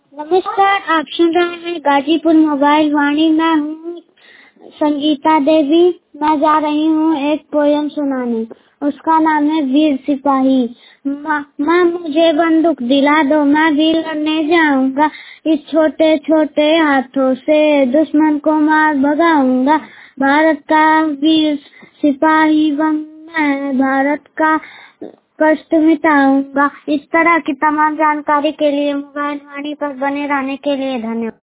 नमस्कार, आप सुन रहे हैं गाजीपुर मोबाइल वाणी। मैं हूँ संगीता देवी। मैं जा रही हूँ एक पोयम सुनाने। उसका नाम है वीर सिपाही। माँ मुझे बंदूक दिला दो, मैं भी लड़ने जाऊंगा। इस छोटे छोटे हाथों से दुश्मन को मार भगाऊंगा। भारत का वीर सिपाही बनना है, भारत का कष्ट मिटाऊंगा। इस तरह की तमाम जानकारी के लिए मोबाइल वाणी पर बने रहने के लिए धन्यवाद।